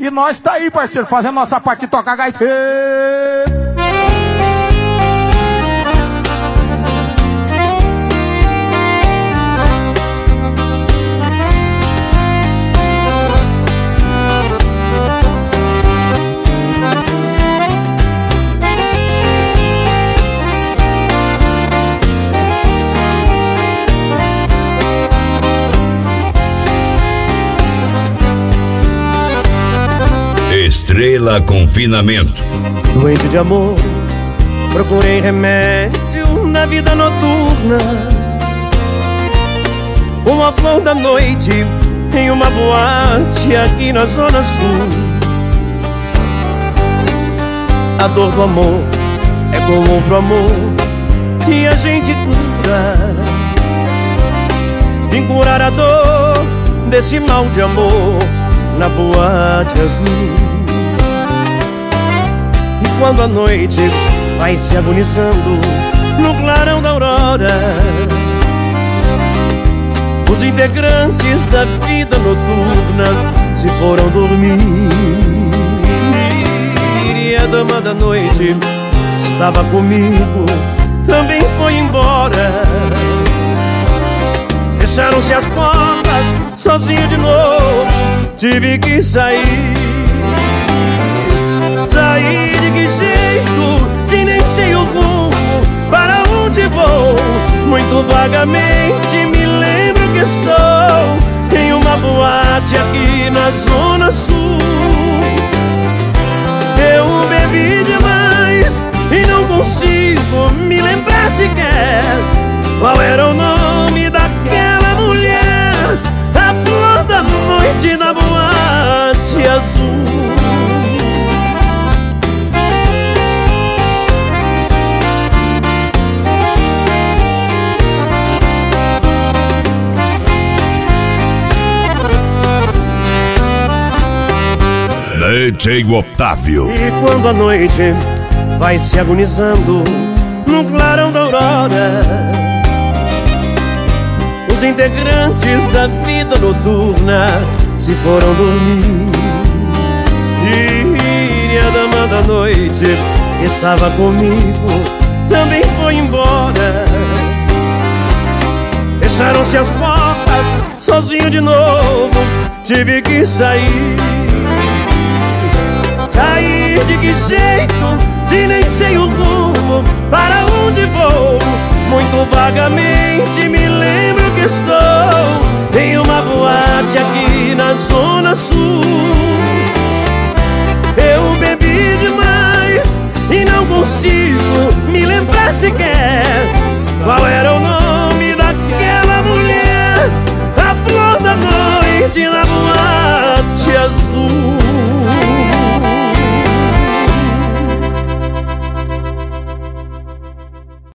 E nós tá aí, parceiro, fazendo nossa parte de tocar gaiteiro. Estrela Confinamento. Doente de amor, procurei remédio na vida noturna. Uma flor da noite em uma boate aqui na Zona Sul. A dor do amor é comum pro amor e a gente cura. Vim curar a dor desse mal de amor na boate azul. Quando a noite vai se agonizando no clarão da aurora, os integrantes da vida noturna se foram dormir. E a dama da noite estava comigo, também foi embora. Fecharam-se as portas, sozinho de novo, tive que sair. Sair de que jeito, se nem sei o rumo, para onde vou? Muito vagamente me lembro que estou em uma boate aqui na Zona Sul. Eu bebi demais e não consigo me lembrar sequer qual era o nome daquela mulher, a flor da noite da boate azul. DJ Otávio. E quando a noite vai se agonizando no clarão da aurora, os integrantes da vida noturna se foram dormir. E a dama da noite que estava comigo também foi embora. Fecharam-se as portas, sozinho de novo, tive que sair. Sair de que jeito, se nem sei o rumo, para onde vou? Muito vagamente me lembro que estou em uma boate aqui na Zona Sul. Eu bebi demais e não consigo me lembrar sequer qual era o